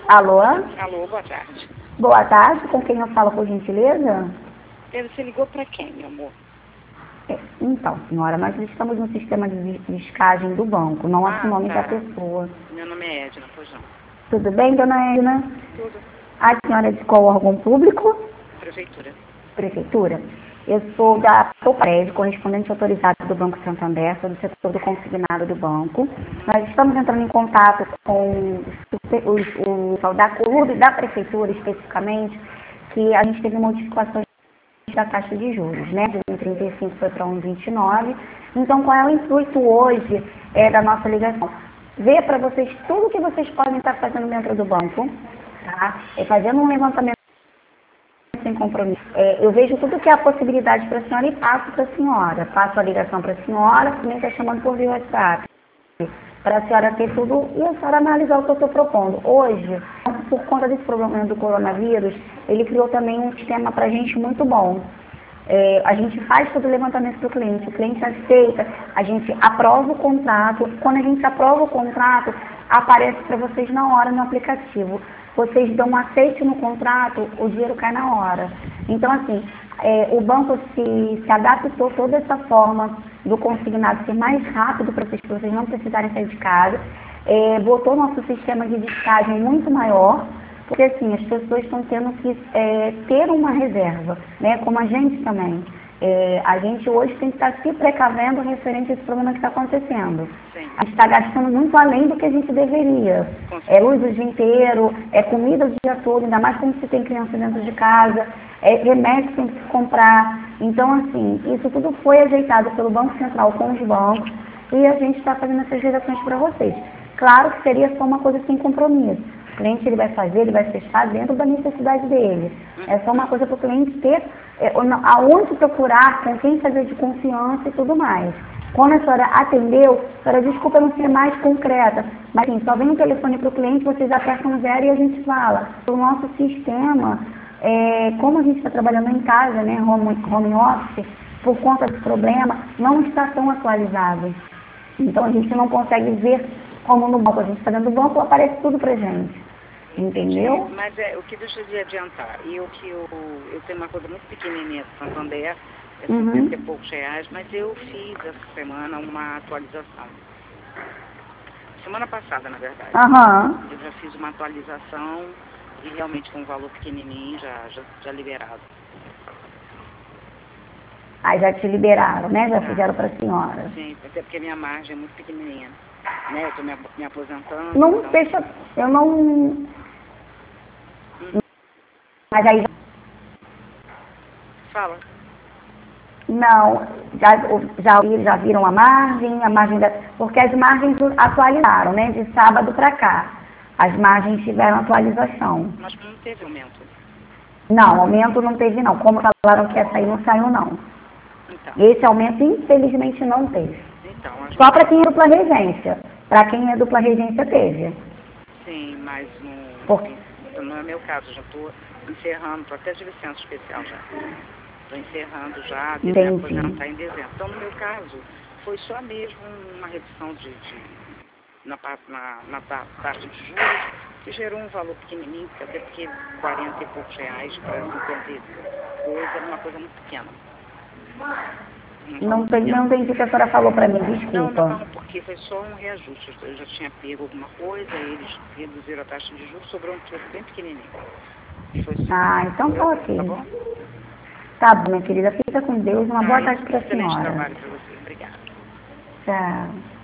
Alô? Alô, boa tarde. Boa tarde, com quem eu falo, por gentileza? Você ligou para quem, meu amor? Então, senhora, nós estamos no sistema de viscagem do banco, não há o nome da pessoa. Meu nome é Edna, pois não. Tudo bem, dona Edna? Tudo. A senhora é de qual órgão público? Prefeitura. Prefeitura. Eu sou da Sopred, correspondente autorizado do Banco Santander, sou do setor do consignado do banco. Nós estamos entrando em contato com o pessoal da CURB, da Prefeitura especificamente, que a gente teve modificações da taxa de juros, né? De 1,35 foi para 1,29. Então, qual é o intuito hoje da nossa ligação? Ver para vocês tudo que vocês podem estar fazendo dentro do banco, tá? Fazendo um levantamento sem compromisso. Eu vejo tudo que é a possibilidade para a senhora e passo para a senhora. Passo a ligação para a senhora, também está chamando por via WhatsApp. Para a senhora ter tudo e a senhora analisar o que eu estou propondo. Hoje, por conta desse problema do coronavírus, ele criou também um sistema para a gente muito bom. A gente faz todo o levantamento do cliente, o cliente aceita, a gente aprova o contrato. Quando a gente aprova o contrato, aparece para vocês na hora no aplicativo. Vocês dão um aceite no contrato, o dinheiro cai na hora. Então, assim, o banco se adaptou toda essa forma do consignado ser mais rápido para vocês não precisarem sair de casa. Botou nosso sistema de descagem muito maior, porque assim, as pessoas estão tendo que ter uma reserva, né? Como a gente também. A gente hoje tem que estar se precavendo referente a esse problema que está acontecendo. Sim. A gente está gastando muito além do que a gente deveria. Luz o dia inteiro, comida o dia todo, ainda mais quando você tem criança dentro de casa, remédio tem que se comprar. Então, assim, isso tudo foi ajeitado pelo Banco Central com os bancos e a gente está fazendo essas gerações para vocês. Claro que seria só uma coisa sem compromisso. O cliente ele vai fazer, ele vai fechar dentro da necessidade dele. É só uma coisa para o cliente ter aonde procurar, com quem fazer de confiança e tudo mais. Quando a senhora atendeu, a senhora, desculpa não ser mais concreta, mas assim, só vem o telefone para o cliente, vocês apertam 0 e a gente fala. O nosso sistema, como a gente está trabalhando em casa, né, home office, por conta do problema, não está tão atualizado. Então a gente não consegue ver como no banco. A gente está dentro do banco, aparece tudo para gente. Entendeu? Mas o que deixa de adiantar, eu tenho uma coisa muito pequenininha do Santander, 50 e poucos reais, mas eu fiz essa semana uma atualização. Semana passada, na verdade. Eu já fiz uma atualização e realmente com um valor pequenininho, já liberado. Aí já te liberaram, né? Já fizeram para a senhora. Sim, até porque minha margem é muito pequenininha. Né? Eu estou me aposentando. Não então... fecha, eu não... Mas aí... Fala. Não, já viram a margem porque as margens atualizaram, né? De sábado para cá. As margens tiveram atualização. Mas não teve aumento? Não, aumento não teve não. Como falaram que ia sair, não saiu não. Então. Esse aumento, infelizmente, não teve. Então, só para quem é dupla regência. Para quem é dupla regência, teve. Sim, mas não é meu caso. Já estou encerrando, estou até de licença especial já. Estou encerrando já, de me aposentar em dezembro. Então, no meu caso, foi só mesmo uma redução na taxa de juros, que gerou um valor pequenininho, até porque 40 e poucos reais para 52 era uma coisa muito pequena. Não entendi o que a senhora falou para mim, desculpa. Não, porque foi só um reajuste. Eu já tinha pego alguma coisa, eles reduziram a taxa de juros, sobrou um troco bem pequenininho. Então tá ok. Tá bom? Tá bom, minha querida. Fica com Deus. Uma boa tarde para a senhora. Excelente trabalho para você. Obrigada. Tchau.